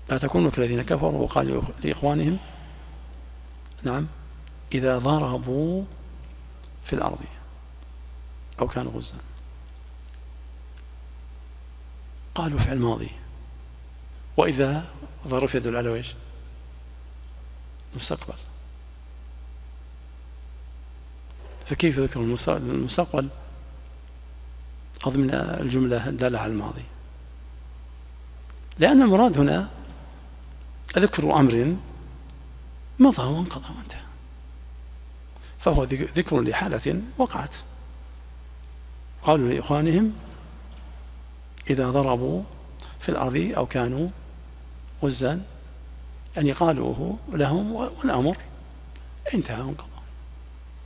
لا تكونوا كالذين كفروا وقالوا لإخوانهم نعم إذا ضربوا في الأرض أو كانوا غزا. قالوا فعل ماضي، وإذا ظرف يدل على ويش مستقبل، فكيف ذكر المستقبل ضمن الجملة الدالة على الماضي؟ لأن المراد هنا ذكر أمر مضى وانقضى وانتهى، فهو ذكر لحالة وقعت. قالوا لإخوانهم إذا ضربوا في الأرض أو كانوا غزا، يعني قالوه لهم والأمر انتهى وانقضى.